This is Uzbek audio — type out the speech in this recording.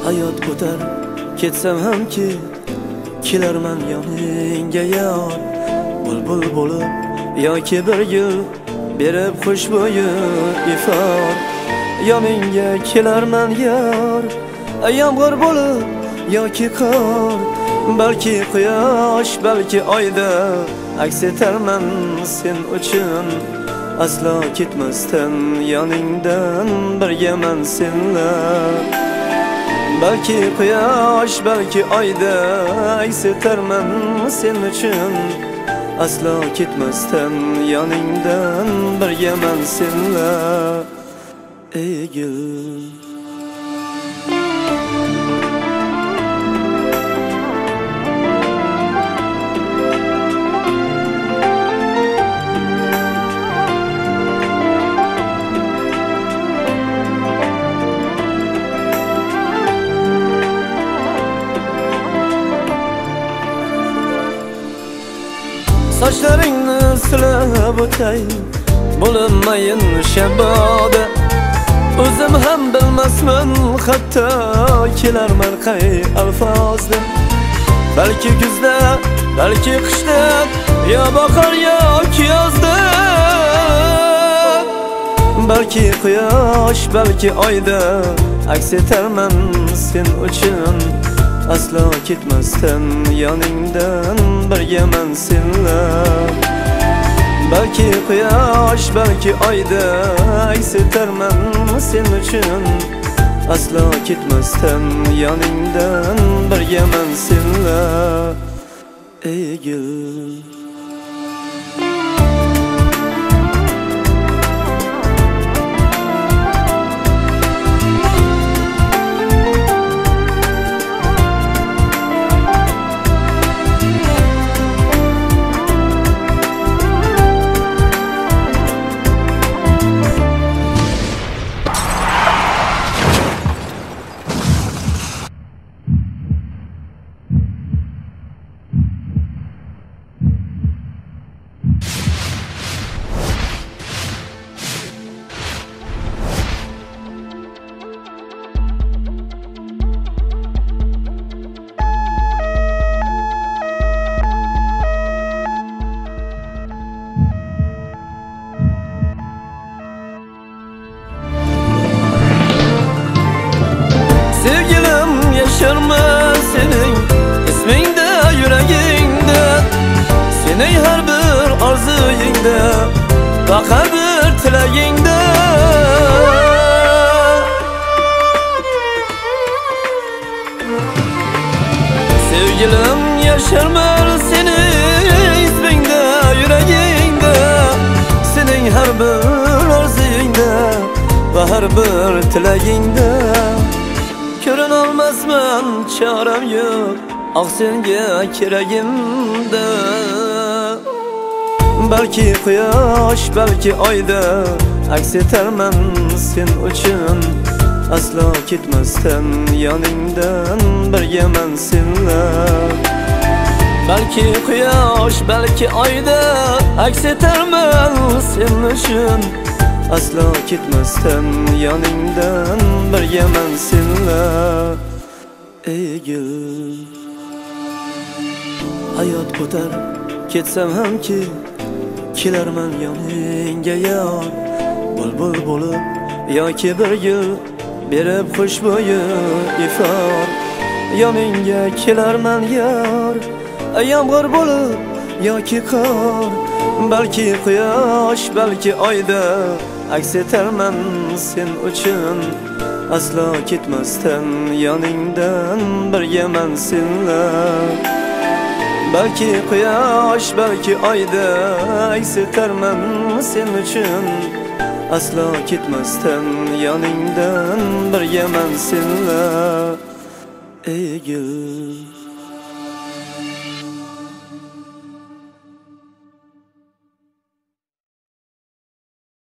hayot o'tar ketsam hamki kelarman yoningga yor bulbul bo'lib yoki bir gul berib xushbo'yi ifor yoningga kelarman yor yomg'ir bo'lib yoki qor balki quyosh balki oyda aks etarman sen uchun aslo ketmasdan yoningdan birgaman senla balki quyosh balki oyda aks etarman sen uchun aslo ketmasdan yoningdan birgaman senla ey gul sochlaringni silab o'tay bo'linmayin shaboda o'zim ham bilmasman hatto kelarman qay alfozda balki kuzda balki qishda yo bahor yoki yozda balki quyosh balki oyda aks etarman sen uchun aslo ketmasdan yoningdan birgaman senla balki quyosh balki oyda aks etarman sen uchun aslo ketmasdan yoningdan birgaman senla ey gul yaşarma senin ismingde yüreğingde senin her bir arzuyingde bakar bir tilayingde sevgilim yaşarma senin ismingde yüreğingde senin her bir arzuyingde bakar bir tilayingde Körün olmazman çarem yok Ah senga keragimda Belki quyosh belki oyda aks etarman sen uchun aslo ketmasdan yoningdan birgaman senla Belki quyosh belki oyda aks etarman sen uchun aslo ketmasdan yoningdan birgaman senla ey gul hayot o'tar ketsam hamki kelarman yoningga yor bulbul bo'lib yoki bir gul berib xushbo'yi ifor yoningga kelarman yor yomg'ir bo'lib yoki qor balki quyosh balki oyda aks etarman sen uchun aslo ketmasdan yoningdan birgaman senla Belki quyosh belki oyda aks etarman sen uchun aslo ketmasdan yoningdan birgaman senla ey gul